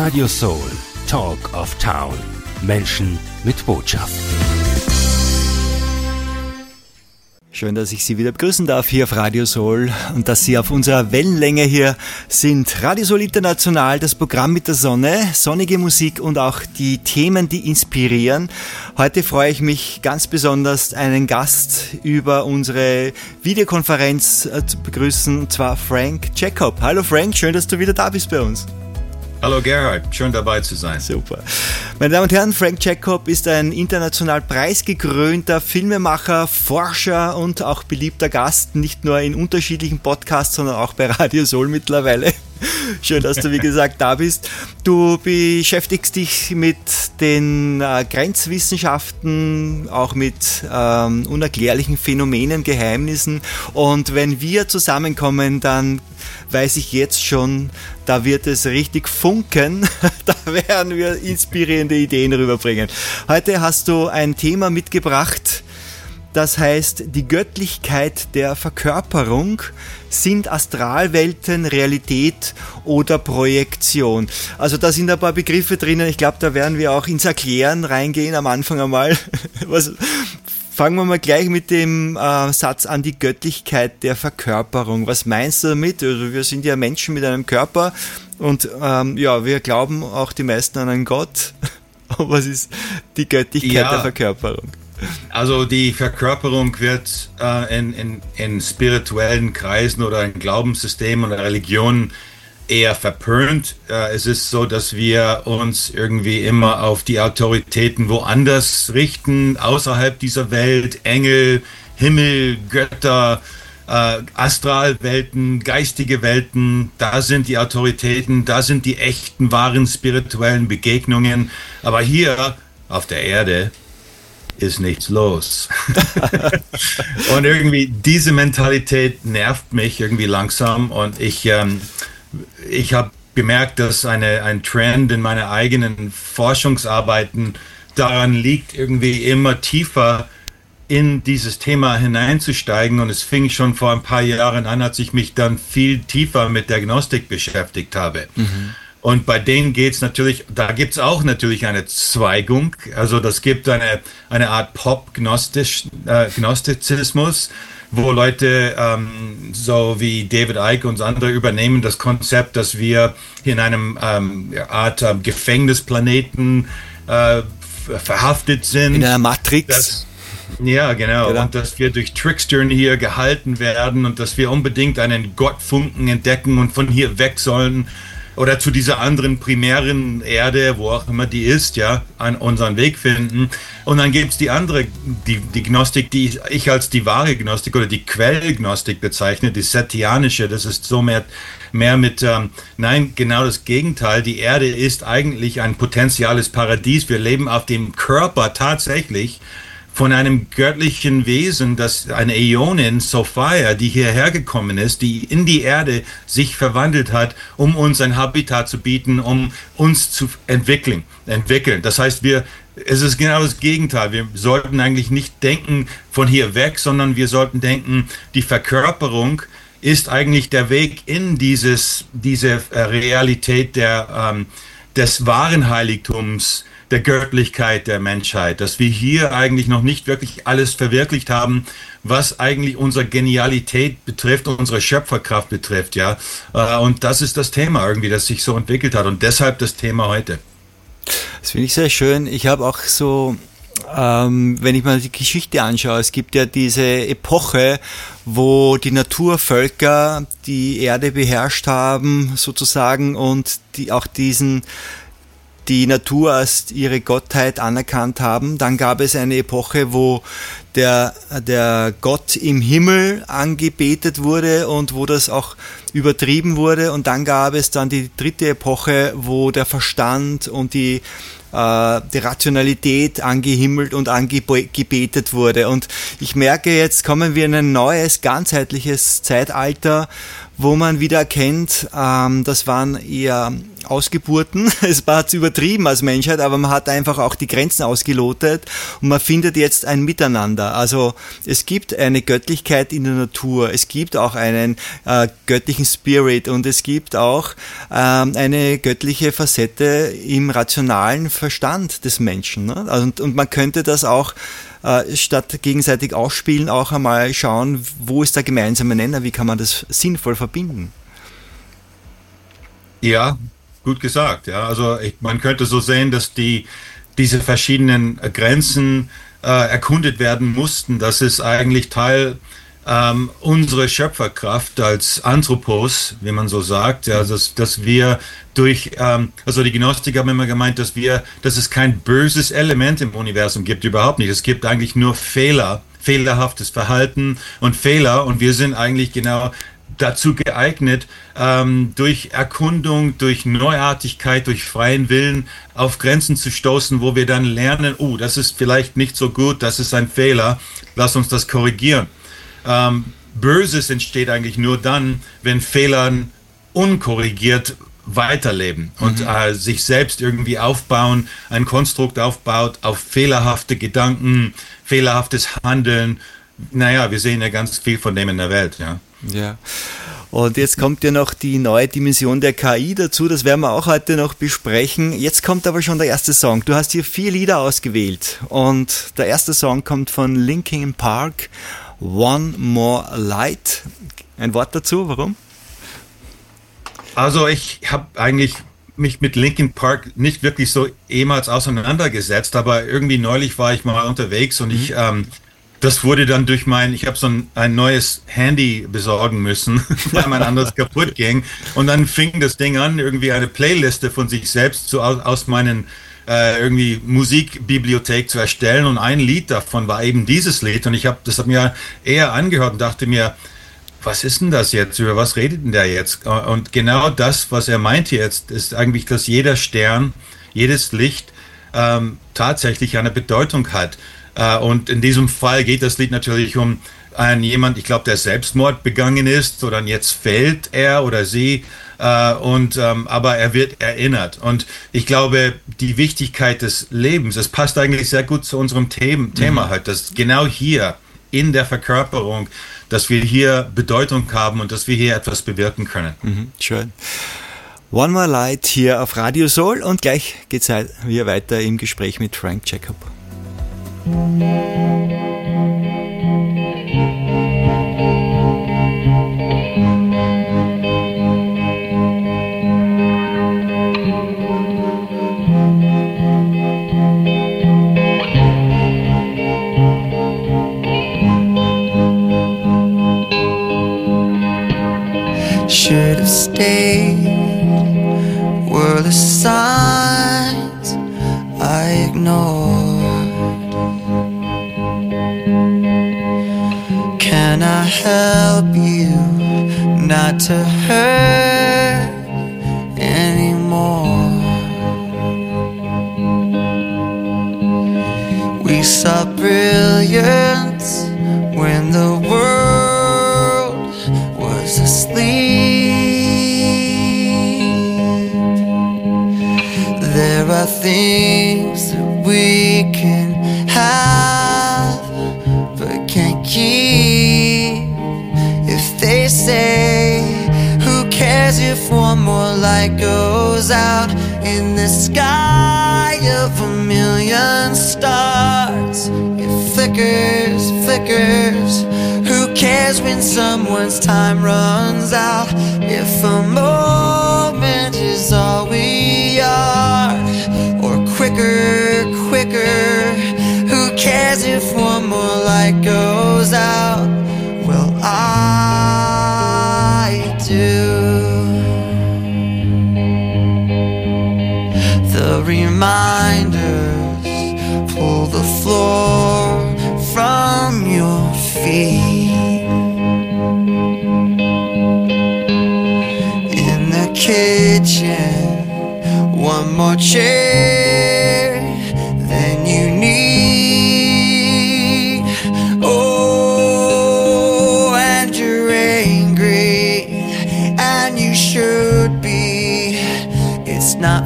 Radio Soul, Talk of Town. Menschen mit Botschaft. Schön, dass ich Sie wieder begrüßen darf hier auf Radio Soul und dass Sie auf unserer Wellenlänge hier sind. Radio Soul International, das Programm mit der Sonne, sonnige Musik und auch die Themen, die inspirieren. Heute freue ich mich ganz besonders, einen Gast über unsere Videokonferenz zu begrüßen, und zwar Frank Jacob. Hallo Frank, schön, dass du wieder da bist bei uns. Hallo Gerhard, schön dabei zu sein. Super. Meine Damen und Herren, Frank Jacob ist ein international preisgekrönter Filmemacher, Forscher und auch beliebter Gast, nicht nur in unterschiedlichen Podcasts, sondern auch bei Radio Soul mittlerweile. Schön, dass du, wie gesagt, da bist. Du beschäftigst dich mit den Grenzwissenschaften, auch mit unerklärlichen Phänomenen, Geheimnissen. Und wenn wir zusammenkommen, dann weiß ich jetzt schon, da wird es richtig funken. Da werden wir inspirierende Ideen rüberbringen. Heute hast du ein Thema mitgebracht, das heißt, die Göttlichkeit der Verkörperung. Sind Astralwelten Realität oder Projektion? Also da sind ein paar Begriffe drinnen. Ich glaube, da werden wir auch ins Erklären reingehen am Anfang einmal. Fangen wir mal gleich mit dem Satz an, die Göttlichkeit der Verkörperung. Was meinst du damit? Also wir sind ja Menschen mit einem Körper und wir glauben auch die meisten an einen Gott. Was ist die Göttlichkeit der Verkörperung? Also die Verkörperung wird in spirituellen Kreisen oder in Glaubenssystemen oder Religionen eher verpönt. Es ist so, dass wir uns irgendwie immer auf die Autoritäten woanders richten, außerhalb dieser Welt, Engel, Himmel, Götter, Astralwelten, geistige Welten, da sind die Autoritäten, da sind die echten, wahren spirituellen Begegnungen. Aber hier auf der Erde ist nichts los. Und irgendwie diese Mentalität nervt mich irgendwie langsam und ich habe gemerkt, dass ein Trend in meinen eigenen Forschungsarbeiten daran liegt, irgendwie immer tiefer in dieses Thema hineinzusteigen. Und es fing schon vor ein paar Jahren an, als ich mich dann viel tiefer mit der Gnostik beschäftigt habe. Mhm. Und bei denen geht's natürlich, da gibt's auch natürlich eine Zweigung. Also das gibt eine Art Pop-Gnostizismus, wo Leute so wie David Icke und andere übernehmen das Konzept, dass wir in einem Art Gefängnisplaneten verhaftet sind. In einer Matrix. Ja, genau. Und dass wir durch Trickstern hier gehalten werden und dass wir unbedingt einen Gottfunken entdecken und von hier weg sollen. Oder zu dieser anderen primären Erde, wo auch immer die ist, ja, an unseren Weg finden. Und dann gibt es die andere, die Gnostik, die ich als die wahre Gnostik oder die Quellgnostik bezeichne, die setianische. Das ist so mehr mit, nein, genau das Gegenteil. Die Erde ist eigentlich ein potenzielles Paradies. Wir leben auf dem Körper tatsächlich von einem göttlichen Wesen, das eine Äonin, Sophia, die hierher gekommen ist, die in die Erde sich verwandelt hat, um uns ein Habitat zu bieten, um uns zu entwickeln. Das heißt, es ist genau das Gegenteil. Wir sollten eigentlich nicht denken von hier weg, sondern wir sollten denken, die Verkörperung ist eigentlich der Weg in diese Realität des wahren Heiligtums, der Göttlichkeit der Menschheit, dass wir hier eigentlich noch nicht wirklich alles verwirklicht haben, was eigentlich unsere Genialität betrifft, unsere Schöpferkraft betrifft, ja. Und das ist das Thema irgendwie, das sich so entwickelt hat und deshalb das Thema heute. Das finde ich sehr schön. Ich habe auch so, wenn ich mal die Geschichte anschaue, es gibt ja diese Epoche, wo die Naturvölker die Erde beherrscht haben, sozusagen, und die auch die Natur als ihre Gottheit anerkannt haben. Dann gab es eine Epoche, wo der Gott im Himmel angebetet wurde und wo das auch übertrieben wurde. Und dann gab es dann die dritte Epoche, wo der Verstand und die Rationalität angehimmelt und angebetet wurde. Und ich merke, jetzt kommen wir in ein neues, ganzheitliches Zeitalter, wo man wieder erkennt, das waren eher Ausgeburten. Es war zu übertrieben als Menschheit, aber man hat einfach auch die Grenzen ausgelotet und man findet jetzt ein Miteinander. Also es gibt eine Göttlichkeit in der Natur, es gibt auch einen göttlichen Spirit und es gibt auch eine göttliche Facette im rationalen Verstand des Menschen. Ne? Und man könnte das auch statt gegenseitig ausspielen, auch einmal schauen, wo ist der gemeinsame Nenner, wie kann man das sinnvoll verbinden. Ja, gut gesagt. Ja, also man könnte so sehen, dass diese verschiedenen Grenzen erkundet werden mussten. Das ist eigentlich Teil unserer Schöpferkraft als Anthropos, wie man so sagt. Ja, dass wir durch, also die Gnostiker haben immer gemeint, dass es kein böses Element im Universum gibt, überhaupt nicht. Es gibt eigentlich nur fehlerhaftes Verhalten und Fehler und wir sind eigentlich genau dazu geeignet, durch Erkundung, durch Neuartigkeit, durch freien Willen auf Grenzen zu stoßen, wo wir dann lernen, das ist vielleicht nicht so gut, das ist ein Fehler, lass uns das korrigieren. Böses entsteht eigentlich nur dann, wenn Fehlern unkorrigiert weiterleben und sich selbst irgendwie aufbauen, ein Konstrukt aufbaut auf fehlerhafte Gedanken, fehlerhaftes Handeln. Naja, wir sehen ja ganz viel von dem in der Welt, ja. Ja. Und jetzt kommt ja noch die neue Dimension der KI dazu, das werden wir auch heute noch besprechen. Jetzt kommt aber schon der erste Song. Du hast hier 4 Lieder ausgewählt und der erste Song kommt von Linkin Park, One More Light. Ein Wort dazu, warum? Also ich habe eigentlich mich mit Linkin Park nicht wirklich so ehemals auseinandergesetzt, aber irgendwie neulich war ich mal unterwegs und das wurde dann durch ich habe so ein neues Handy besorgen müssen, weil mein anderes kaputt ging. Und dann fing das Ding an, irgendwie eine Playliste von sich selbst aus meinen irgendwie Musikbibliothek zu erstellen. Und ein Lied davon war eben dieses Lied. Und das hat mir eher angehört und dachte mir, was ist denn das jetzt? Über was redet denn der jetzt? Und genau das, was er meint jetzt, ist eigentlich, dass jeder Stern, jedes Licht tatsächlich eine Bedeutung hat. Und in diesem Fall geht das Lied natürlich um jemand, ich glaube, der Selbstmord begangen ist oder jetzt fällt er oder sie aber er wird erinnert. Und ich glaube, die Wichtigkeit des Lebens, es passt eigentlich sehr gut zu unserem Thema heute, dass genau hier in der Verkörperung, dass wir hier Bedeutung haben und dass wir hier etwas bewirken können. Schön. One More Light hier auf Radio Soul und gleich geht's wieder weiter im Gespräch mit Frank Jacob. Should have stayed, were the signs I ignored. Can I help you not to hurt anymore? We saw brilliance when the world was asleep. There are things that we can have but can't keep. If they say, who cares if one more light goes out in the sky of a million stars? It flickers, flickers. Who cares when someone's time runs out? If a moment is all we are, or quicker, quicker. Who cares if one more light goes out? Well, I do. The reminders pull the floor from your feet. In the kitchen, one more chair than you need. Oh, and you're angry and you should be. It's not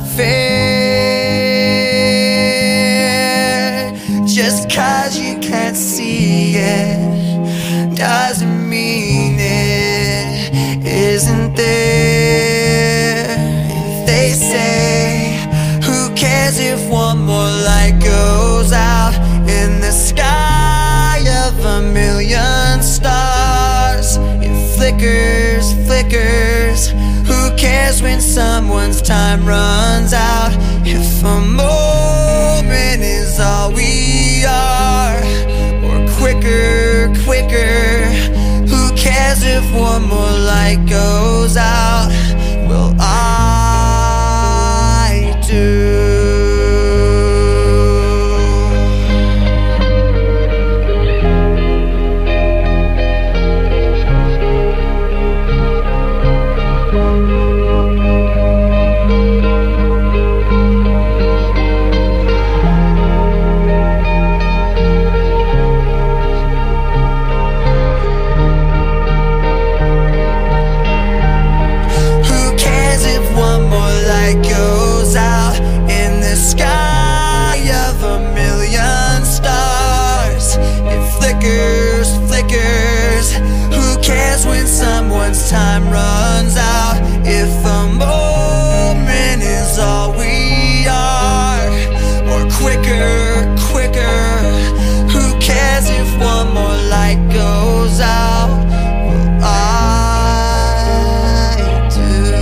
fair. Just 'cause you can't see it doesn't mean it isn't there. If they say, who cares if one more light goes out in the sky of a million stars? It flickers, flickers. Who cares when someone's time runs out? If a moment is all we are, or quicker, quicker. Who cares if one more light goes out? Well, I do. Goes out in the sky of a million stars. It flickers, flickers. Who cares when someone's time runs out? If a moment is all we are, or quicker, quicker. Who cares if one more light goes out? Well, I do.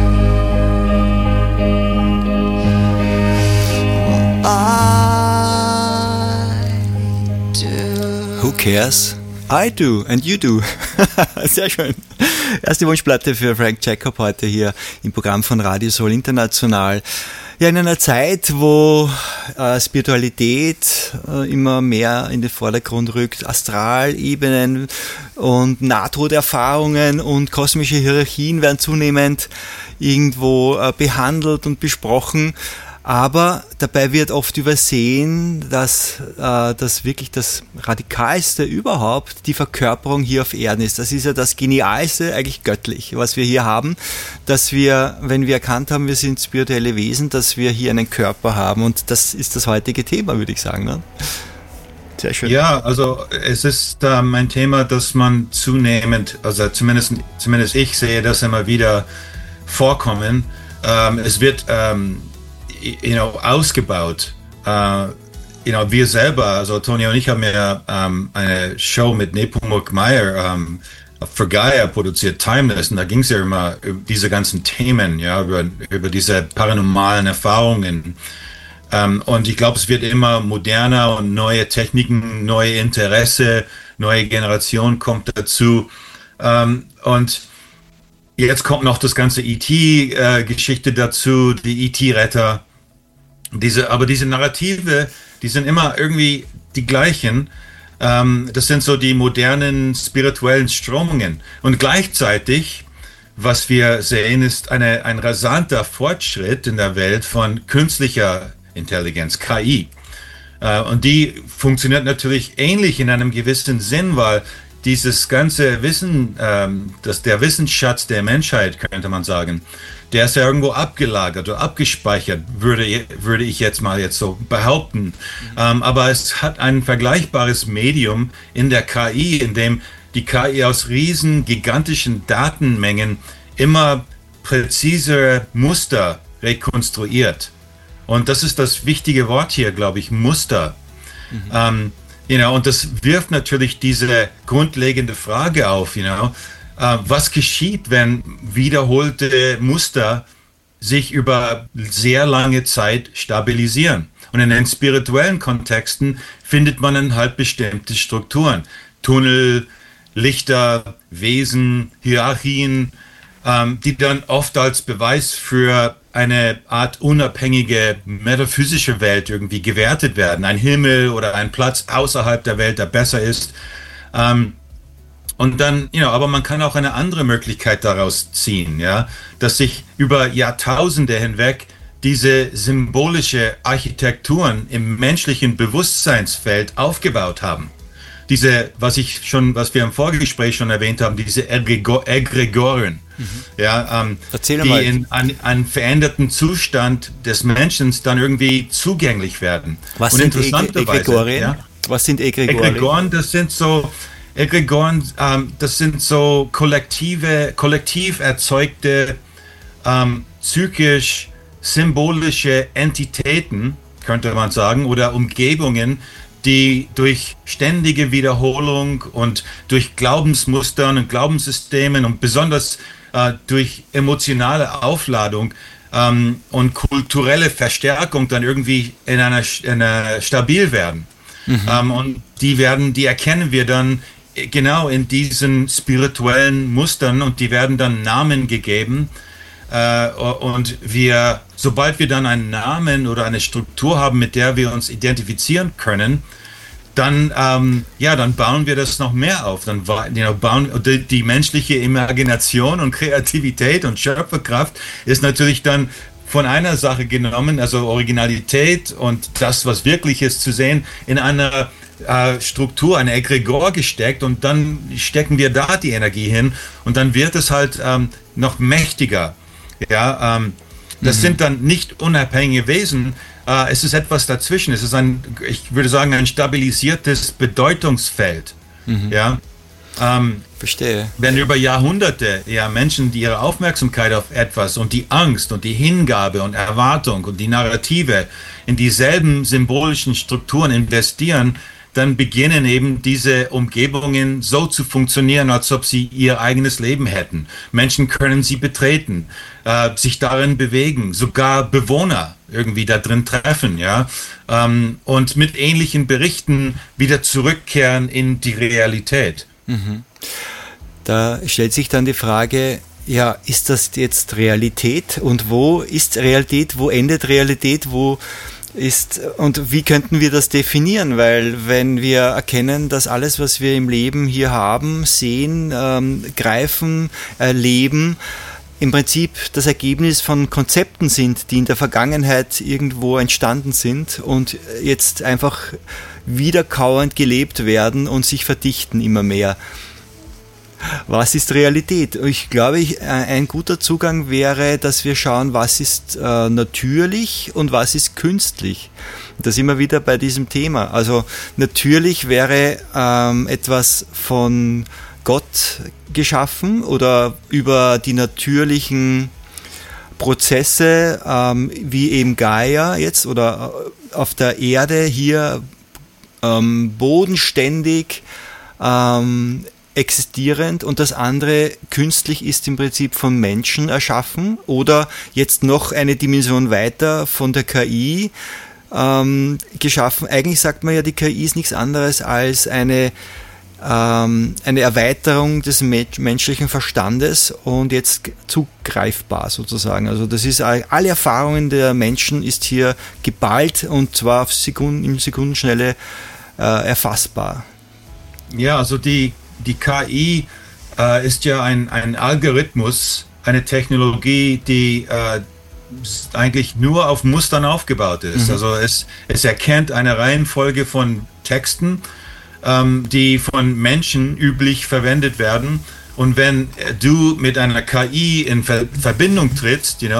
Who cares? I do and you do. Sehr schön. Erste Wunschplatte für Frank Jacob heute hier im Programm von Radio Soul International. Ja, in einer Zeit, wo Spiritualität immer mehr in den Vordergrund rückt, Astralebenen und Nahtoderfahrungen und kosmische Hierarchien werden zunehmend irgendwo behandelt und besprochen. Aber dabei wird oft übersehen, dass das wirklich das Radikalste überhaupt die Verkörperung hier auf Erden ist. Das ist ja das Genialste, eigentlich göttlich, was wir hier haben, dass wir, wenn wir erkannt haben, wir sind spirituelle Wesen, dass wir hier einen Körper haben. Und das ist das heutige Thema, würde ich sagen. Ne? Sehr schön. Ja, also es ist ein Thema, das man zunehmend, also zumindest ich sehe das immer wieder vorkommen. Es wird ausgebaut. Wir selber, also Toni und ich haben ja eine Show mit Nepomuk Meyer für Gaia produziert, Timeless, und da ging es ja immer über diese ganzen Themen, ja, über diese paranormalen Erfahrungen. Und ich glaube, es wird immer moderner und neue Techniken, neue Interesse, neue Generation kommt dazu. Und jetzt kommt noch das ganze E.T.-Geschichte dazu, die E.T.-Retter. Aber diese Narrative, die sind immer irgendwie die gleichen. Das sind so die modernen spirituellen Strömungen. Und gleichzeitig, was wir sehen, ist ein rasanter Fortschritt in der Welt von künstlicher Intelligenz, KI. Und die funktioniert natürlich ähnlich in einem gewissen Sinn, weil dieses ganze Wissen, der Wissensschatz der Menschheit, könnte man sagen, der ist ja irgendwo abgelagert oder abgespeichert, würde ich jetzt so behaupten. Aber es hat ein vergleichbares Medium in der KI, in dem die KI aus riesen, gigantischen Datenmengen immer präzisere Muster rekonstruiert. Und das ist das wichtige Wort hier, glaube ich, Muster. Und das wirft natürlich diese grundlegende Frage auf, was geschieht, wenn wiederholte Muster sich über sehr lange Zeit stabilisieren? Und in den spirituellen Kontexten findet man dann halt bestimmte Strukturen. Tunnel, Lichter, Wesen, Hierarchien, die dann oft als Beweis für eine Art unabhängige metaphysische Welt irgendwie gewertet werden. Ein Himmel oder ein Platz außerhalb der Welt, der besser ist. Und dann, aber man kann auch eine andere Möglichkeit daraus ziehen, ja, dass sich über Jahrtausende hinweg diese symbolische Architekturen im menschlichen Bewusstseinsfeld aufgebaut haben. was wir im Vorgespräch schon erwähnt haben, diese Egregoren, Erzähl die mal. in einen veränderten Zustand des Menschen dann irgendwie zugänglich werden. Was Und sind interessanterweise, Egregorien? ja, Was sind Egregorien? Egregoren, das sind so kollektiv erzeugte, psychisch symbolische Entitäten, könnte man sagen, oder Umgebungen, die durch ständige Wiederholung und durch Glaubensmustern und Glaubenssystemen und besonders durch emotionale Aufladung und kulturelle Verstärkung dann irgendwie in einer stabil werden. Und die erkennen wir dann genau in diesen spirituellen Mustern und die werden dann Namen gegeben. Und sobald wir dann einen Namen oder eine Struktur haben, mit der wir uns identifizieren können, dann bauen wir das noch mehr auf. Dann bauen die menschliche Imagination und Kreativität und Schöpferkraft ist natürlich dann von einer Sache genommen, also Originalität und das, was wirklich ist, zu sehen, in einer Struktur, eine Egregor gesteckt und dann stecken wir da die Energie hin und dann wird es halt noch mächtiger. Ja, das sind dann nicht unabhängige Wesen. Es ist etwas dazwischen. Es ist ich würde sagen, ein stabilisiertes Bedeutungsfeld. Ja. Verstehe. Wenn über Jahrhunderte Menschen, die ihre Aufmerksamkeit auf etwas und die Angst und die Hingabe und Erwartung und die Narrative in dieselben symbolischen Strukturen investieren, dann beginnen eben diese Umgebungen so zu funktionieren, als ob sie ihr eigenes Leben hätten. Menschen können sie betreten, sich darin bewegen, sogar Bewohner irgendwie da drin treffen, und mit ähnlichen Berichten wieder zurückkehren in die Realität. Da stellt sich dann die Frage, ist das jetzt Realität und wo ist Realität, wo endet Realität, und wie könnten wir das definieren? Weil wenn wir erkennen, dass alles, was wir im Leben hier haben, sehen, greifen, erleben, im Prinzip das Ergebnis von Konzepten sind, die in der Vergangenheit irgendwo entstanden sind und jetzt einfach wiederkauend gelebt werden und sich verdichten immer mehr. Was ist Realität? Ich glaube, ein guter Zugang wäre, dass wir schauen, was ist natürlich und was ist künstlich. Da sind wir wieder bei diesem Thema. Also natürlich wäre etwas von Gott geschaffen oder über die natürlichen Prozesse wie eben Gaia jetzt oder auf der Erde hier bodenständig existierend und das andere künstlich ist im Prinzip von Menschen erschaffen oder jetzt noch eine Dimension weiter von der KI geschaffen. Eigentlich sagt man ja, die KI ist nichts anderes als eine Erweiterung des menschlichen Verstandes und jetzt zugreifbar sozusagen. Also das ist alle Erfahrungen der Menschen ist hier geballt und zwar auf in Sekundenschnelle erfassbar. Ja, also die KI ist ja ein Algorithmus, eine Technologie, die eigentlich nur auf Mustern aufgebaut ist. Also es erkennt eine Reihenfolge von Texten, die von Menschen üblich verwendet werden. Und wenn du mit einer KI in Verbindung trittst, mit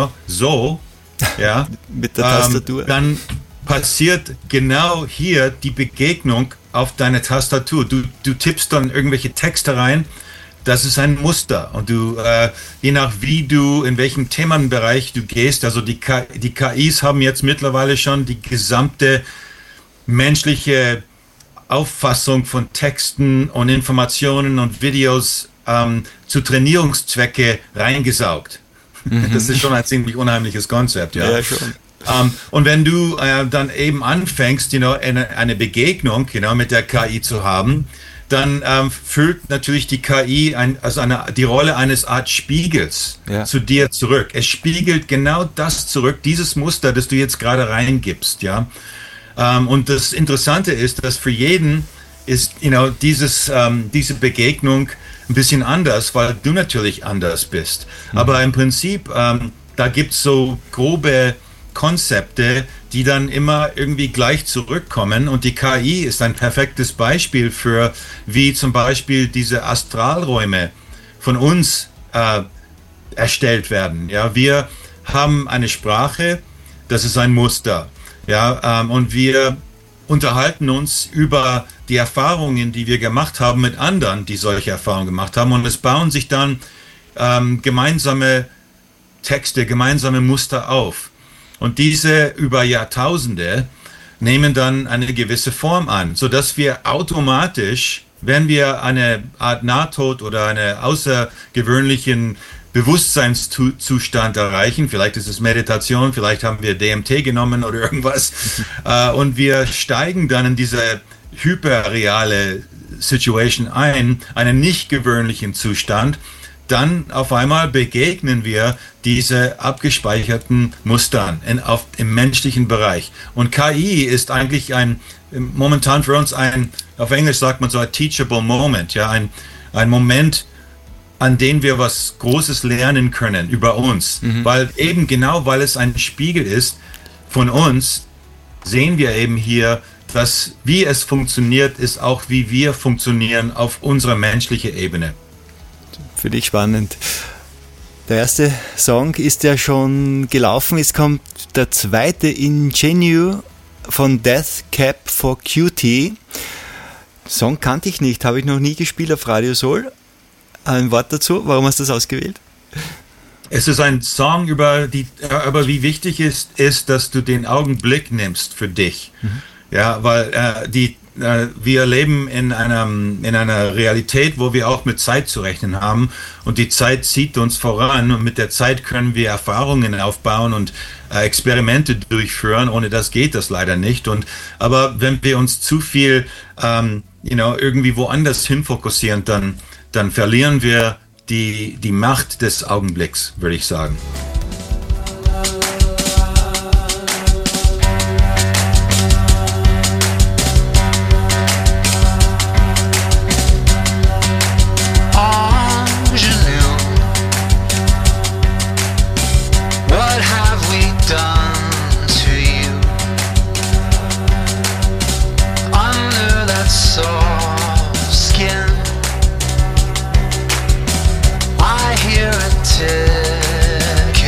der Tastatur, dann passiert genau hier die Begegnung auf deine Tastatur. Du tippst dann irgendwelche Texte rein, das ist ein Muster und du, je nach in welchem Themenbereich du gehst, also die KIs haben jetzt mittlerweile schon die gesamte menschliche Auffassung von Texten und Informationen und Videos zu Trainierungszwecke reingesaugt. Das ist schon ein ziemlich unheimliches Konzept, ja schon. Und wenn du dann eben anfängst, eine Begegnung, mit der KI zu haben, dann füllt natürlich die KI die Rolle eines Art Spiegels zu dir zurück. Es spiegelt genau das zurück, dieses Muster, das du jetzt gerade reingibst, und das Interessante ist, dass für jeden ist, diese Begegnung ein bisschen anders, weil du natürlich anders bist. Aber im Prinzip, da gibt es so grobe Konzepte, die dann immer irgendwie gleich zurückkommen. Und die KI ist ein perfektes Beispiel für, wie zum Beispiel diese Astralräume von uns erstellt werden. Ja, wir haben eine Sprache, das ist ein Muster. Ja, und wir unterhalten uns über die Erfahrungen, die wir gemacht haben mit anderen, die solche Erfahrungen gemacht haben. Und es bauen sich dann gemeinsame Texte, gemeinsame Muster auf. Und diese über Jahrtausende nehmen dann eine gewisse Form an, sodass wir automatisch, wenn wir eine Art Nahtod oder einen außergewöhnlichen Bewusstseinszustand erreichen, vielleicht ist es Meditation, vielleicht haben wir DMT genommen oder irgendwas, und wir steigen dann in diese hyperreale Situation ein, einen nicht gewöhnlichen Zustand, dann auf einmal begegnen wir diese abgespeicherten Mustern im menschlichen Bereich. Und KI ist eigentlich momentan für uns auf Englisch sagt man so ein teachable moment, ja, ein Moment, an dem wir was Großes lernen können über uns. Weil es ein Spiegel ist von uns, sehen wir eben hier, dass wie es funktioniert, ist auch wie wir funktionieren auf unserer menschlichen Ebene. Finde ich spannend. Der erste Song ist ja schon gelaufen. Es kommt der zweite, Ingenue von Death Cab for Cutie. Song kannte ich nicht, habe ich noch nie gespielt auf Radio Soul. Ein Wort dazu, warum hast du das ausgewählt? Es ist ein Song über wie wichtig es ist, dass du den Augenblick nimmst für dich. Ja, weil wir leben in einer Realität, wo wir auch mit Zeit zu rechnen haben, und die Zeit zieht uns voran, und mit der Zeit können wir Erfahrungen aufbauen und Experimente durchführen. Ohne das geht das leider nicht. Aber wenn wir uns zu viel irgendwie woanders hin fokussieren, dann verlieren wir die Macht des Augenblicks, würde ich sagen. I hear a tick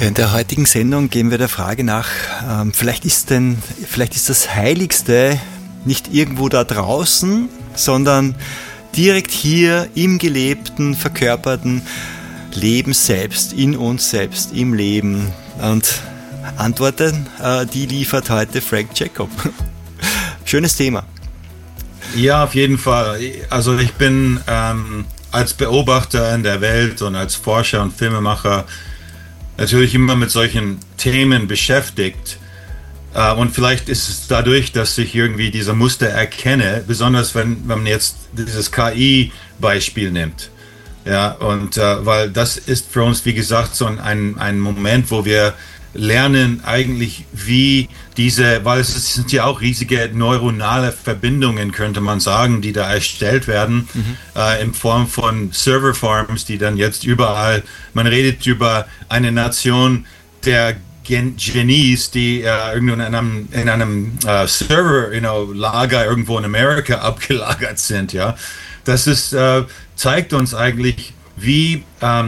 Ja, in der heutigen Sendung gehen wir der Frage nach, vielleicht ist das Heiligste nicht irgendwo da draußen, sondern direkt hier im gelebten, verkörperten Leben selbst, in uns selbst, im Leben. Und Antworten, die liefert heute Frank Jacob. Schönes Thema. Ja, auf jeden Fall. Also ich bin als Beobachter in der Welt und als Forscher und Filmemacher natürlich immer mit solchen Themen beschäftigt. Und vielleicht ist es dadurch, dass ich irgendwie diese Muster erkenne, besonders wenn man jetzt dieses KI-Beispiel nimmt. Ja, und weil das ist für uns, wie gesagt, so ein Moment, wo wir lernen eigentlich, wie weil es sind ja auch riesige neuronale Verbindungen, könnte man sagen, die da erstellt werden, in Form von Serverfarms, die dann jetzt überall, man redet über eine Nation der Genies, die irgendwo in einem Server-Lager irgendwo in Amerika abgelagert sind, ja. Das ist, zeigt uns eigentlich, wie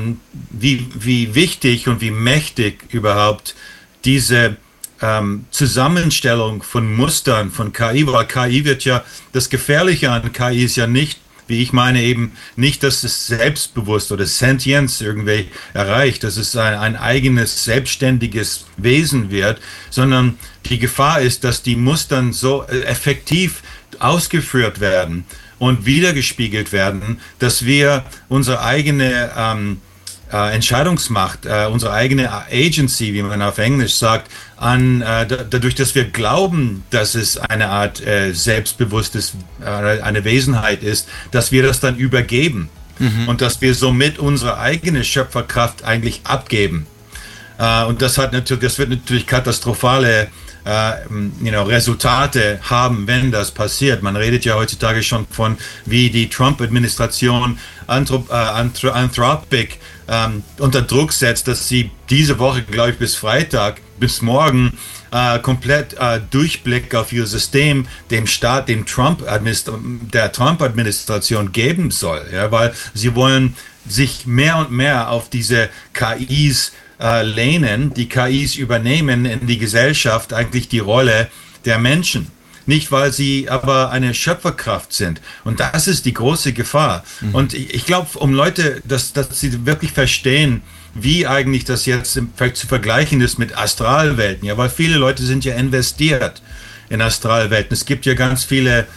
wichtig und wie mächtig überhaupt diese Zusammenstellung von Mustern von KI, weil KI wird ja, das Gefährliche an KI ist ja nicht, wie ich meine, eben nicht, dass es selbstbewusst oder Sentienz irgendwie erreicht, dass es ein eigenes, selbstständiges Wesen wird, sondern die Gefahr ist, dass die Mustern so effektiv ausgeführt werden und wiedergespiegelt werden, dass wir unsere eigene Entscheidungsmacht, unsere eigene Agency, wie man auf Englisch sagt, dadurch, dass wir glauben, dass es eine Art selbstbewusstes, eine Wesenheit ist, dass wir das dann übergeben und dass wir somit unsere eigene Schöpferkraft eigentlich abgeben. Und das wird natürlich katastrophale Resultate haben, wenn das passiert. Man redet ja heutzutage schon von, wie die Trump-Administration Anthropic unter Druck setzt, dass sie diese Woche, glaube ich, bis morgen komplett Durchblick auf ihr System dem Staat, der Trump-Administration geben soll, ja, weil sie wollen sich mehr und mehr auf diese KIs lehnen, die KIs übernehmen in die Gesellschaft eigentlich die Rolle der Menschen. Nicht, weil sie aber eine Schöpferkraft sind. Und das ist die große Gefahr. Und ich glaube, um Leute, dass sie wirklich verstehen, wie eigentlich das jetzt zu vergleichen ist mit Astralwelten. Ja, weil viele Leute sind ja investiert in Astralwelten. Es gibt ja ganz viele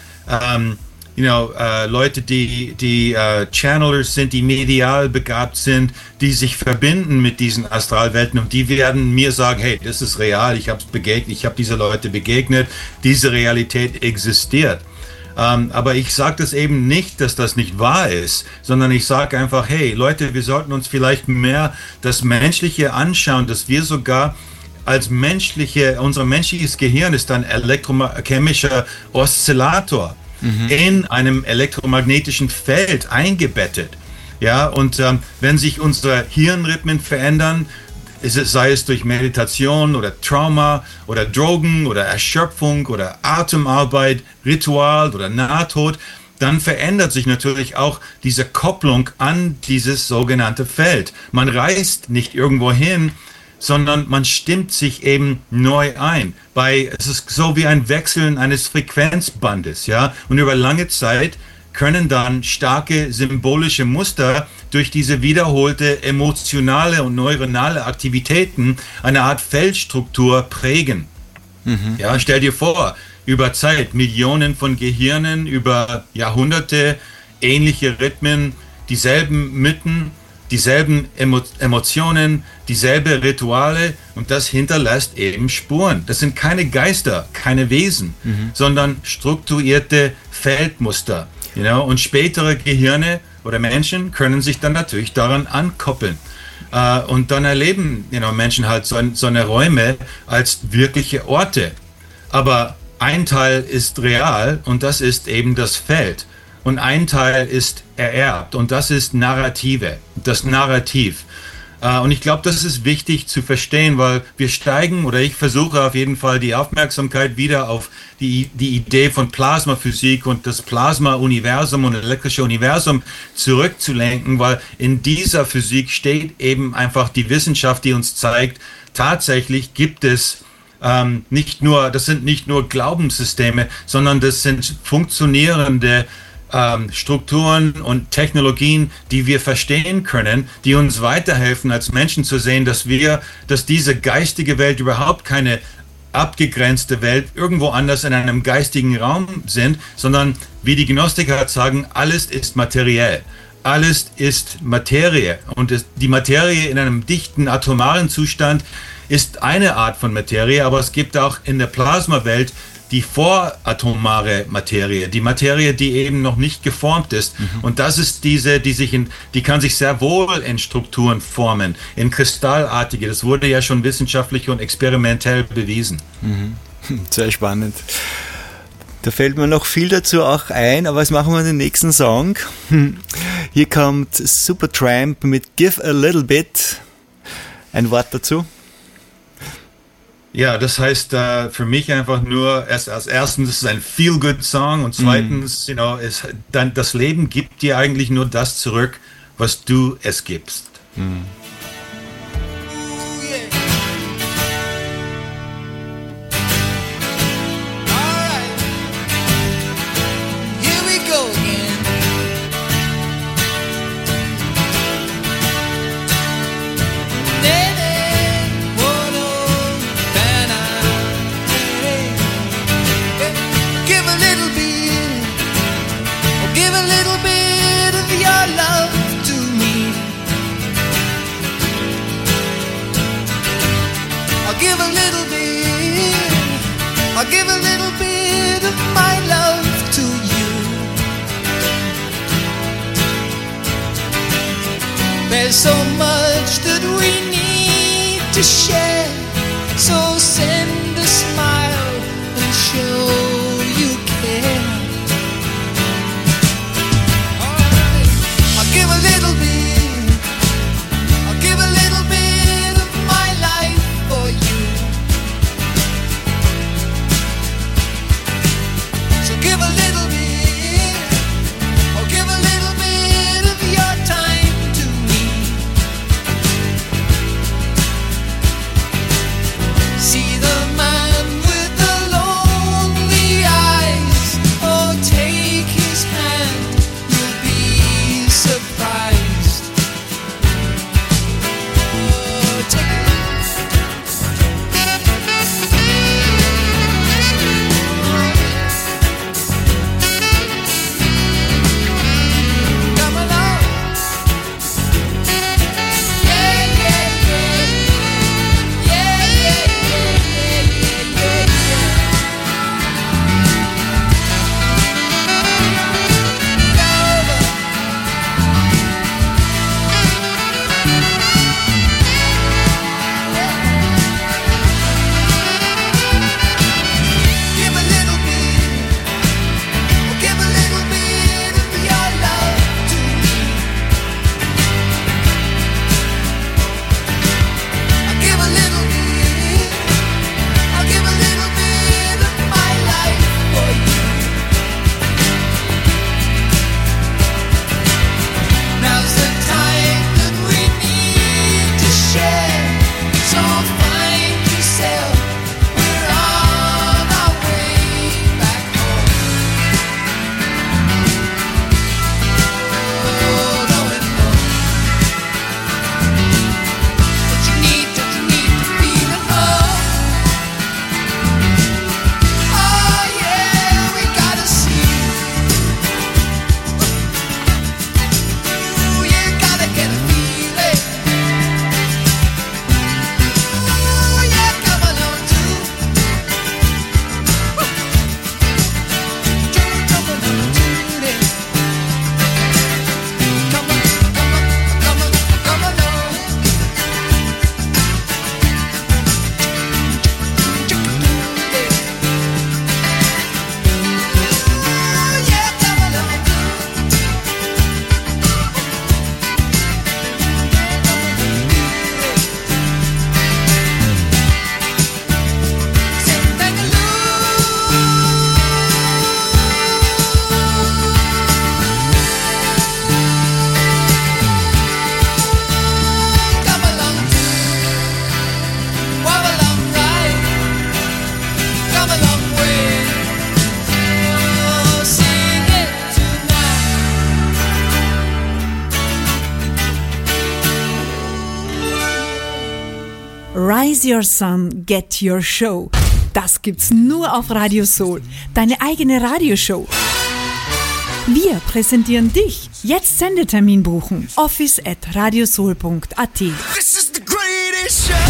Leute, die Channelers sind, die medial begabt sind, die sich verbinden mit diesen Astralwelten und die werden mir sagen, hey, das ist real, ich habe diese Leute begegnet, diese Realität existiert. Aber ich sage das eben nicht, dass das nicht wahr ist, sondern ich sage einfach, hey Leute, wir sollten uns vielleicht mehr das Menschliche anschauen, dass wir sogar als unser menschliches Gehirn ist ein elektrochemischer Oszillator. In einem elektromagnetischen Feld eingebettet. Ja, und wenn sich unsere Hirnrhythmen verändern, sei es durch Meditation oder Trauma oder Drogen oder Erschöpfung oder Atemarbeit, Ritual oder Nahtod, dann verändert sich natürlich auch diese Kopplung an dieses sogenannte Feld. Man reist nicht irgendwo hin, sondern man stimmt sich eben neu ein. Es ist so wie ein Wechseln eines Frequenzbandes, ja. Und über lange Zeit können dann starke symbolische Muster durch diese wiederholte emotionale und neuronale Aktivitäten eine Art Feldstruktur prägen. Ja, stell dir vor, über Zeit Millionen von Gehirnen, über Jahrhunderte, ähnliche Rhythmen, dieselben Mythen, dieselben Emotionen, dieselbe Rituale und das hinterlässt eben Spuren. Das sind keine Geister, keine Wesen, sondern strukturierte Feldmuster. Und spätere Gehirne oder Menschen können sich dann natürlich daran ankoppeln. Und dann erleben Menschen halt so eine Räume als wirkliche Orte. Aber ein Teil ist real und das ist eben das Feld. Und ein Teil ist ererbt und das ist das Narrativ. Und ich glaube, das ist wichtig zu verstehen, weil wir steigen, oder ich versuche auf jeden Fall die Aufmerksamkeit wieder auf die Idee von Plasmaphysik und das Plasma-Universum und elektrische Universum zurückzulenken, weil in dieser Physik steht eben einfach die Wissenschaft, die uns zeigt, tatsächlich gibt es das sind nicht nur Glaubenssysteme, sondern das sind funktionierende Strukturen und Technologien, die wir verstehen können, die uns weiterhelfen, als Menschen zu sehen, dass diese geistige Welt überhaupt keine abgegrenzte Welt irgendwo anders in einem geistigen Raum sind, sondern wie die Gnostiker sagen, alles ist materiell. Alles ist Materie und die Materie in einem dichten atomaren Zustand ist eine Art von Materie, aber es gibt auch in der Plasmawelt die voratomare Materie, die Materie, die eben noch nicht geformt ist. Und das ist die kann sich sehr wohl in Strukturen formen, in kristallartige. Das wurde ja schon wissenschaftlich und experimentell bewiesen. Sehr spannend. Da fällt mir noch viel dazu auch ein, aber was machen wir den nächsten Song? Hier kommt Supertramp mit Give a Little Bit. Ein Wort dazu? Ja, das heißt für mich einfach nur, als erstens, es ist ein Feel-Good-Song und zweitens, das Leben gibt dir eigentlich nur das zurück, was du es gibst. There's so much that we need to share, so send a smile and show you care. Alright, I'll give a little bit, I'll give a little bit of my life for you. So give a little bit, I'll give a little bit of your time to me. Rise Your Sun, Get Your Show. Das gibt's nur auf Radio Soul, deine eigene Radioshow. Wir präsentieren dich. Jetzt Sendetermin buchen. office@radiosoul.at. This is the greatest show.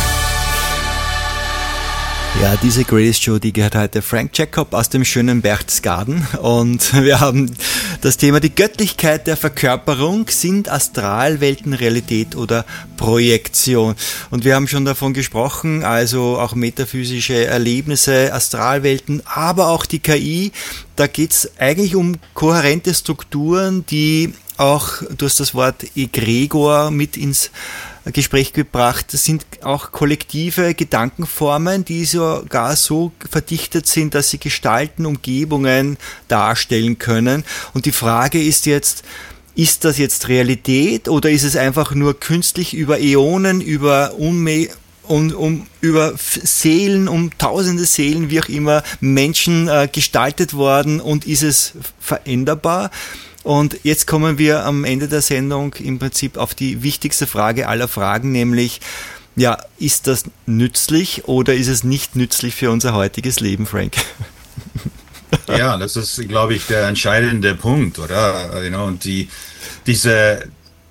Ja, diese Greatest Show, die gehört heute Frank Jacob aus dem schönen Berchtesgaden. Und wir haben das Thema die Göttlichkeit der Verkörperung. Sind Astralwelten Realität oder Projektion? Und wir haben schon davon gesprochen, also auch metaphysische Erlebnisse, Astralwelten, aber auch die KI. Da geht's eigentlich um kohärente Strukturen, die auch, du hast das Wort Egregor mit ins Gespräch gebracht, das sind auch kollektive Gedankenformen, die sogar so verdichtet sind, dass sie Gestalten, Umgebungen darstellen können. Und die Frage ist jetzt, ist das jetzt Realität oder ist es einfach nur künstlich über Äonen, über über Seelen, um tausende Seelen, wie auch immer, Menschen gestaltet worden und ist es veränderbar? Und jetzt kommen wir am Ende der Sendung im Prinzip auf die wichtigste Frage aller Fragen, nämlich, ja, ist das nützlich oder ist es nicht nützlich für unser heutiges Leben, Frank? Ja, das ist, glaube ich, der entscheidende Punkt, oder? Und diese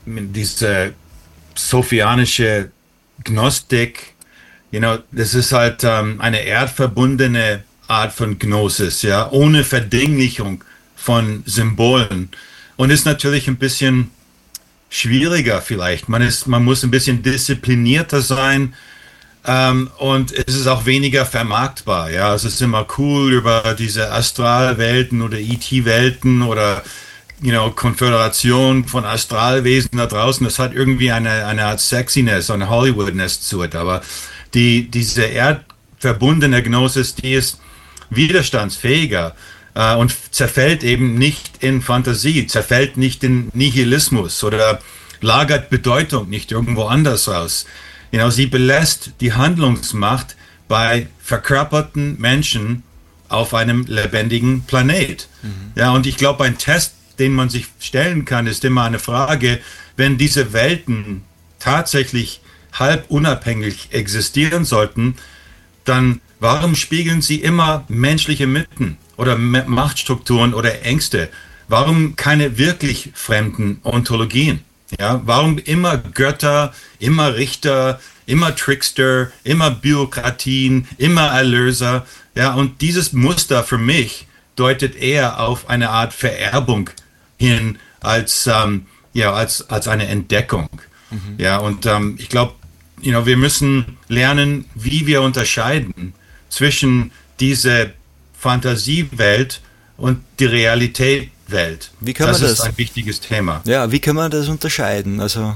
sophianische Gnostik, das ist halt eine erdverbundene Art von Gnosis, ja, ohne Verdinglichung von Symbolen und ist natürlich ein bisschen schwieriger vielleicht. Man muss ein bisschen disziplinierter sein und es ist auch weniger vermarktbar. Ja, es ist immer cool über diese Astralwelten oder ET-Welten oder Konföderation von Astralwesen da draußen. Das hat irgendwie eine Art Sexiness, eine Hollywoodness zu it. Aber diese erdverbundene Gnosis, die ist widerstandsfähiger. Und zerfällt eben nicht in Fantasie, zerfällt nicht in Nihilismus oder lagert Bedeutung nicht irgendwo anders raus. Sie belässt die Handlungsmacht bei verkörperten Menschen auf einem lebendigen Planet. Ja, und ich glaube, ein Test, den man sich stellen kann, ist immer eine Frage, wenn diese Welten tatsächlich halb unabhängig existieren sollten, dann warum spiegeln sie immer menschliche Mythen oder Machtstrukturen oder Ängste? Warum keine wirklich fremden Ontologien? Ja, warum immer Götter, immer Richter, immer Trickster, immer Bürokratien, immer Erlöser? Ja, und dieses Muster für mich deutet eher auf eine Art Vererbung hin als eine Entdeckung. Ja, und ich glaube, wir müssen lernen, wie wir unterscheiden zwischen dieser Fantasiewelt und die Realitätswelt. Wie kann man das? Das ist ein wichtiges Thema. Ja, wie kann man das unterscheiden? Also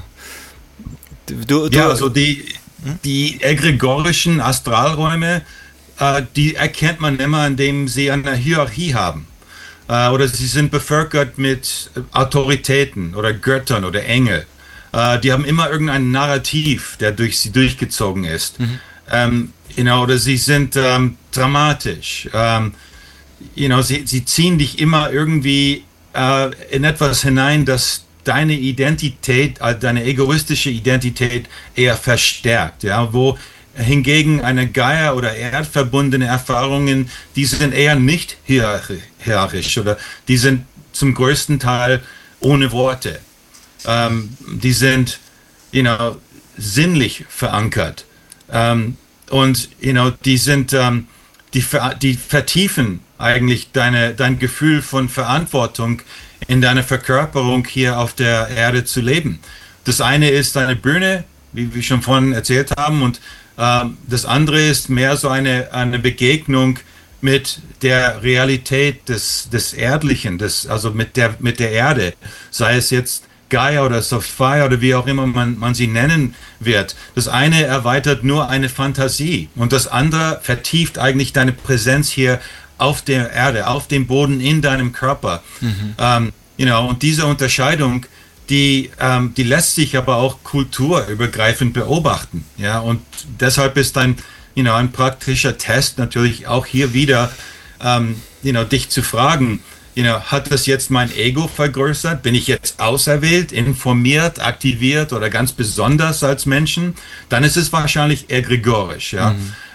die egregorischen Astralräume, die erkennt man immer, indem sie eine Hierarchie haben. Oder sie sind bevölkert mit Autoritäten oder Göttern oder Engel. Die haben immer irgendein Narrativ, der durch sie durchgezogen ist. Oder sie sind dramatisch. Sie ziehen dich immer irgendwie in etwas hinein, das deine Identität, deine egoistische Identität eher verstärkt. Ja? Wo hingegen eine Gaia- oder erdverbundene Erfahrungen, die sind eher nicht hierarchisch oder die sind zum größten Teil ohne Worte. Die sind, sinnlich verankert. Und die sind, die vertiefen eigentlich dein Gefühl von Verantwortung in deiner Verkörperung hier auf der Erde zu leben. Das eine ist eine Bühne, wie wir schon vorhin erzählt haben, und das andere ist mehr so eine Begegnung mit der Realität des Erdlichen, also mit der Erde, sei es jetzt Gaia oder Sophia oder wie auch immer man sie nennen wird. Das eine erweitert nur eine Fantasie und das andere vertieft eigentlich deine Präsenz hier auf der Erde, auf dem Boden, in deinem Körper. Und diese Unterscheidung, die lässt sich aber auch kulturübergreifend beobachten. Ja? Und deshalb ist ein praktischer Test natürlich auch hier wieder, dich zu fragen, hat das jetzt mein Ego vergrößert? Bin ich jetzt auserwählt, informiert, aktiviert oder ganz besonders als Menschen? Dann ist es wahrscheinlich egregorisch. Ja?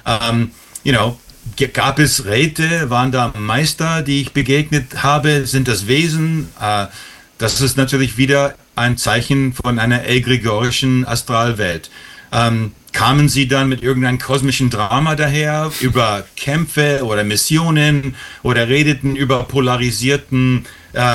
Gab es Räte, waren da Meister, die ich begegnet habe? Sind das Wesen? Das ist natürlich wieder ein Zeichen von einer egregorischen Astralwelt. Kamen sie dann mit irgendeinem kosmischen Drama daher, über Kämpfe oder Missionen oder redeten über polarisierten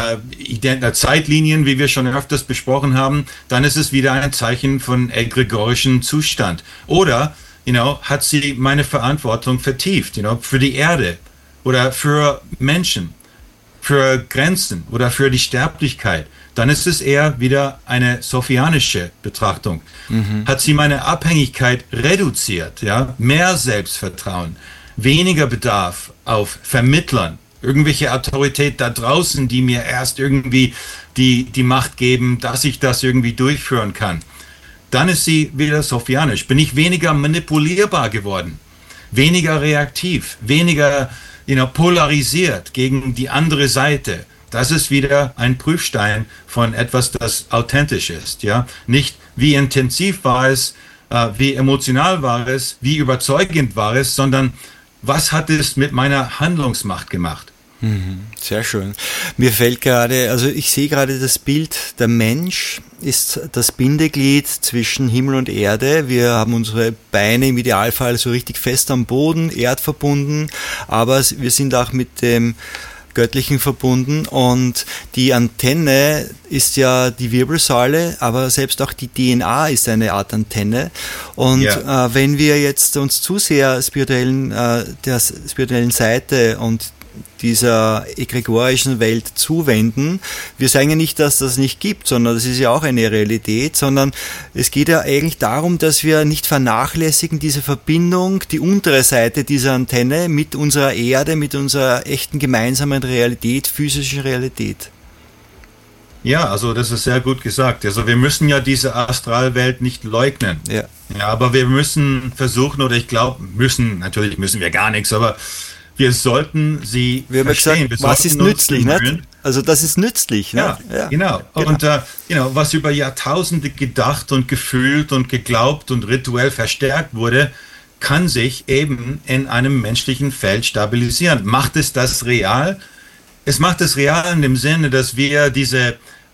Zeitlinien, wie wir schon öfters besprochen haben, dann ist es wieder ein Zeichen von egregorischen Zustand. Oder, hat sie meine Verantwortung vertieft, für die Erde oder für Menschen, für Grenzen oder für die Sterblichkeit. Dann ist es eher wieder eine sophianische Betrachtung. Hat sie meine Abhängigkeit reduziert, mehr Selbstvertrauen, weniger Bedarf auf Vermittlern, irgendwelche Autorität da draußen, die mir erst irgendwie die Macht geben, dass ich das irgendwie durchführen kann. Dann ist sie wieder sophianisch. Bin ich weniger manipulierbar geworden, weniger reaktiv, weniger polarisiert gegen die andere Seite. Das ist wieder ein Prüfstein von etwas, das authentisch ist. Ja? Nicht wie intensiv war es, wie emotional war es, wie überzeugend war es, sondern was hat es mit meiner Handlungsmacht gemacht? Sehr schön. Mir fällt gerade, also ich sehe gerade das Bild, der Mensch ist das Bindeglied zwischen Himmel und Erde. Wir haben unsere Beine im Idealfall so richtig fest am Boden, erdverbunden, aber wir sind auch mit dem Göttlichen verbunden und die Antenne ist ja die Wirbelsäule, aber selbst auch die DNA ist eine Art Antenne und wenn wir jetzt uns zu sehr der spirituellen Seite und dieser egregorischen Welt zuwenden. Wir sagen ja nicht, dass das nicht gibt, sondern das ist ja auch eine Realität, sondern es geht ja eigentlich darum, dass wir nicht vernachlässigen diese Verbindung, die untere Seite dieser Antenne mit unserer Erde, mit unserer echten gemeinsamen Realität, physischen Realität. Ja, also das ist sehr gut gesagt. Also wir müssen ja diese Astralwelt nicht leugnen. Ja, aber wir müssen versuchen, oder ich glaube, natürlich müssen wir gar nichts, aber wir sollten sie verstehen. Gesagt, was ist nützlich, nicht? Also das ist nützlich. Ja, genau. Und was über Jahrtausende gedacht und gefühlt und geglaubt und rituell verstärkt wurde, kann sich eben in einem menschlichen Feld stabilisieren. Macht es das real? Es macht es real in dem Sinne, dass wir diese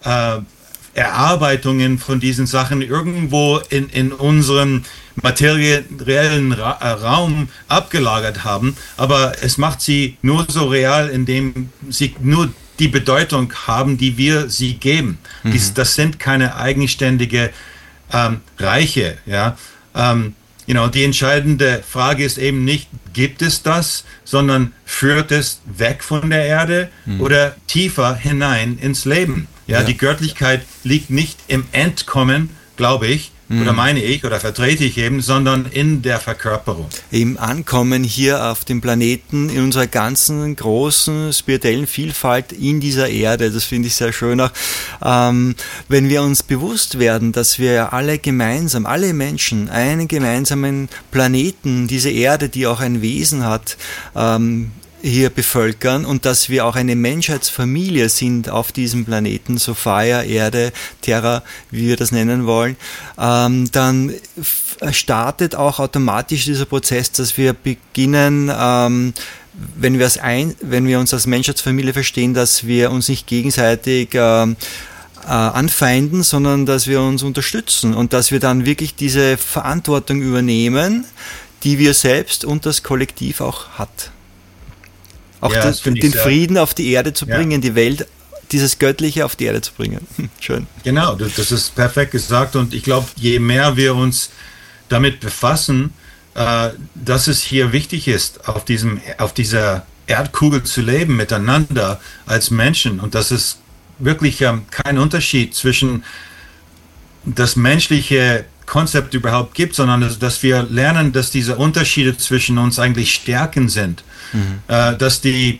Erarbeitungen von diesen Sachen irgendwo in unserem materiellen Raum abgelagert haben, aber es macht sie nur so real, indem sie nur die Bedeutung haben, die wir sie geben. Das sind keine eigenständige Reiche. Ja? Die entscheidende Frage ist eben nicht, gibt es das, sondern führt es weg von der Erde oder tiefer hinein ins Leben. Ja, die Göttlichkeit liegt nicht im Entkommen, glaube ich, oder meine ich, oder vertrete ich eben, sondern in der Verkörperung. Im Ankommen hier auf dem Planeten, in unserer ganzen großen spirituellen Vielfalt in dieser Erde, das finde ich sehr schön auch, wenn wir uns bewusst werden, dass wir alle gemeinsam, alle Menschen, einen gemeinsamen Planeten, diese Erde, die auch ein Wesen hat, hier bevölkern und dass wir auch eine Menschheitsfamilie sind auf diesem Planeten, so Fire, Erde, Terra, wie wir das nennen wollen, dann startet auch automatisch dieser Prozess, dass wir beginnen, wenn wir uns als Menschheitsfamilie verstehen, dass wir uns nicht gegenseitig anfeinden, sondern dass wir uns unterstützen und dass wir dann wirklich diese Verantwortung übernehmen, die wir selbst und das Kollektiv auch hat. Auch den Frieden auf die Erde zu bringen, die Welt, dieses Göttliche auf die Erde zu bringen. Schön. Genau, das ist perfekt gesagt und ich glaube, je mehr wir uns damit befassen, dass es hier wichtig ist, auf dieser Erdkugel zu leben miteinander als Menschen und dass es wirklich kein Unterschied zwischen das menschliche Konzept überhaupt gibt, sondern dass wir lernen, dass diese Unterschiede zwischen uns eigentlich Stärken sind. Dass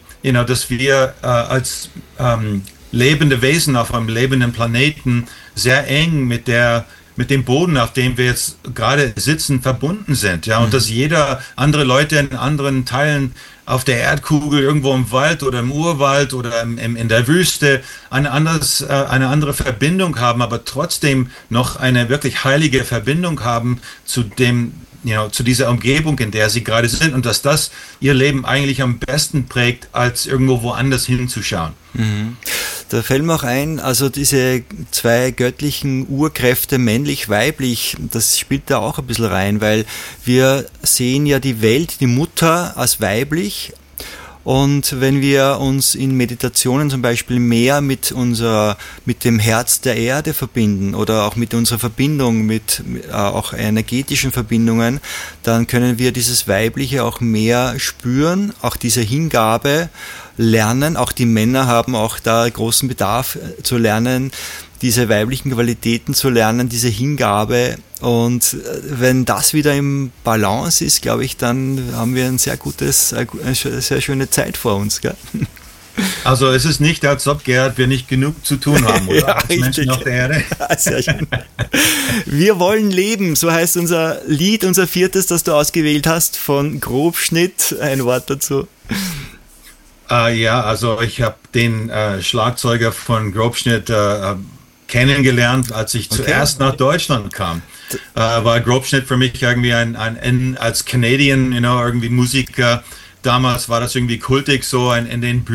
wir als lebende Wesen auf einem lebenden Planeten sehr eng mit dem Boden, auf dem wir jetzt gerade sitzen, verbunden sind. Ja, und dass jeder andere Leute in anderen Teilen auf der Erdkugel, irgendwo im Wald oder im Urwald oder in der Wüste eine andere Verbindung haben, aber trotzdem noch eine wirklich heilige Verbindung haben zu dieser Umgebung, in der sie gerade sind, und dass das ihr Leben eigentlich am besten prägt, als irgendwo woanders hinzuschauen. Mhm. Da fällt mir auch ein, also diese zwei göttlichen Urkräfte, männlich, weiblich, das spielt da auch ein bisschen rein, weil wir sehen ja die Welt, die Mutter als weiblich. Und wenn wir uns in Meditationen zum Beispiel mehr mit dem Herz der Erde verbinden oder auch mit unserer Verbindung, mit auch energetischen Verbindungen, dann können wir dieses Weibliche auch mehr spüren, auch diese Hingabe lernen. Auch die Männer haben auch da großen Bedarf zu lernen, diese weiblichen Qualitäten zu lernen, diese Hingabe. Und wenn das wieder im Balance ist, glaube ich, dann haben wir eine sehr schöne Zeit vor uns. Gell? Also es ist nicht, als ob, Gerhard, wir nicht genug zu tun haben, oder? Ja, als Menschen auf der Erde. Ja, sehr schön. Wir wollen leben, so heißt unser Lied, unser 4., das du ausgewählt hast, von Grobschnitt. Ein Wort dazu. Also ich habe den Schlagzeuger von Grobschnitt kennengelernt, als ich zuerst nach Deutschland kam. War Grobschnitt für mich irgendwie als Canadian, irgendwie Musiker. Damals war das irgendwie kultig, so in den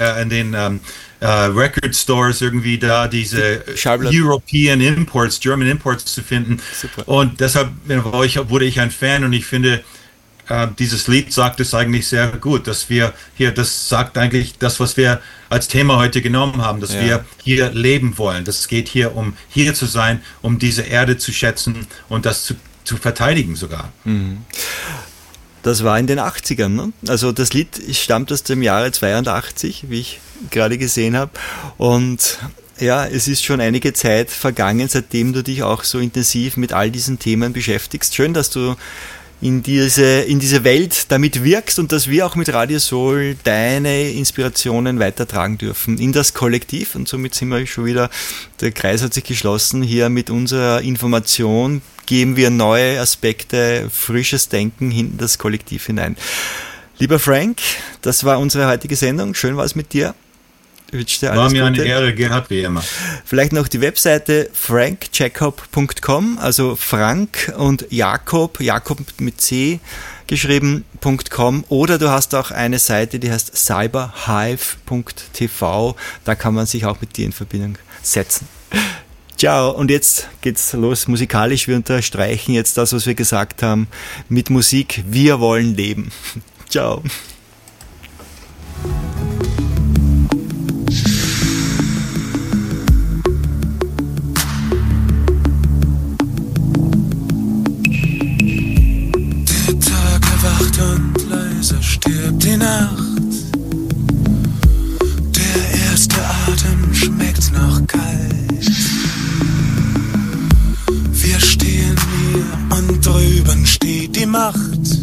Record Stores irgendwie da diese European Imports, German Imports zu finden. Super. Und deshalb wurde ich ein Fan, und ich finde, dieses Lied sagt es eigentlich sehr gut, dass wir hier, das sagt eigentlich das, was wir als Thema heute genommen haben, dass wir hier leben wollen. Das geht hier um hier zu sein, um diese Erde zu schätzen und das zu verteidigen sogar. Mhm. Das war in den 80ern, ne? Also das Lied stammt aus dem Jahre 82, wie ich gerade gesehen habe. Und ja, es ist schon einige Zeit vergangen, seitdem du dich auch so intensiv mit all diesen Themen beschäftigst. Schön, dass du in diese Welt damit wirkst und dass wir auch mit Radio Soul deine Inspirationen weitertragen dürfen in das Kollektiv. Und somit sind wir schon wieder, der Kreis hat sich geschlossen. Hier mit unserer Information geben wir neue Aspekte, frisches Denken in das Kollektiv hinein. Lieber Frank, das war unsere heutige Sendung. Schön war es mit dir. War mir eine Ehre, Gerhard, wie immer. Vielleicht noch die Webseite frankjacob.com, also Frank und Jakob mit C geschrieben.com, oder du hast auch eine Seite, die heißt cyberhive.tv, da kann man sich auch mit dir in Verbindung setzen. Ciao, und jetzt geht's los musikalisch. Wir unterstreichen jetzt das, was wir gesagt haben, mit Musik. Wir wollen leben. Ciao. Und leise stirbt die Nacht. Der erste Atem schmeckt noch kalt. Wir stehen hier und drüben steht die Macht.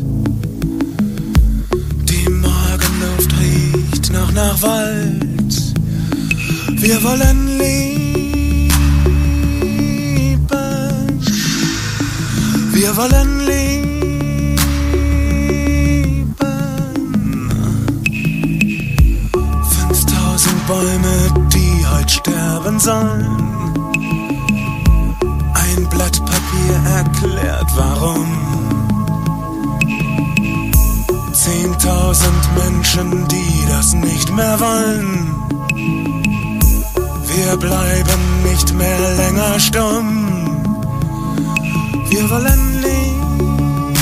Die Morgenluft riecht noch nach Wald. Wir wollen leben. Wir wollen leben. 5000 Bäume, die heute sterben sollen. Ein Blatt Papier erklärt warum. 10.000 Menschen, die das nicht mehr wollen. Wir bleiben nicht mehr länger stumm. Wir wollen leben.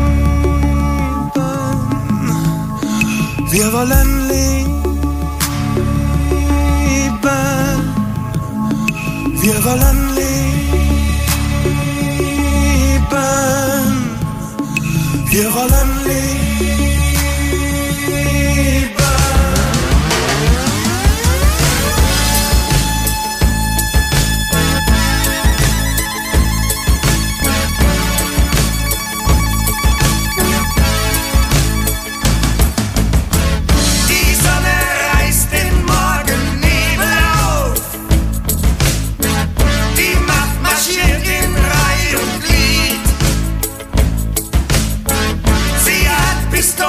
Wir wollen leben. Wir wollen leben. Wir wollen leben. Pistola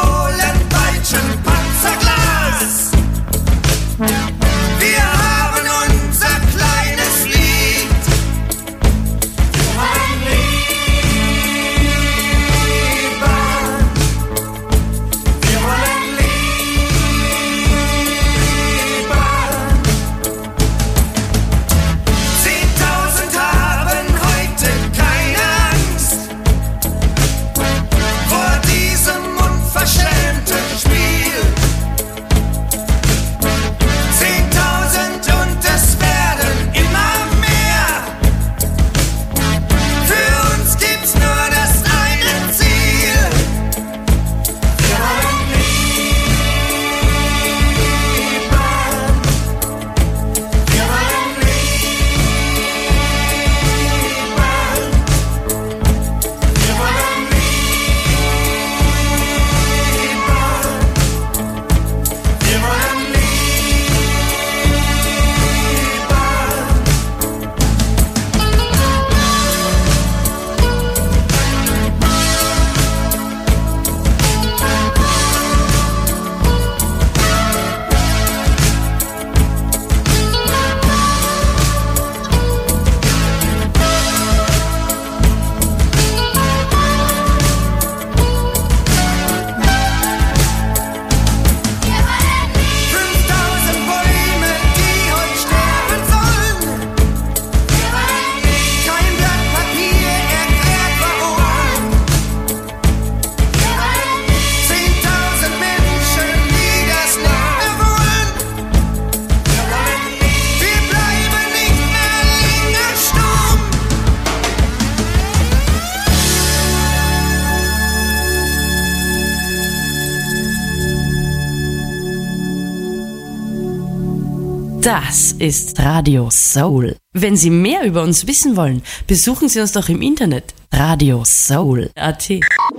Das ist Radio Soul. Wenn Sie mehr über uns wissen wollen, besuchen Sie uns doch im Internet. Radio Soul.at.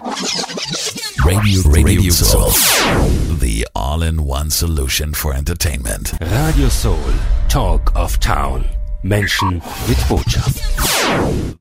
Radio Soul. The all-in-one solution for entertainment. Radio Soul, Talk of Town. Menschen mit Botschaft.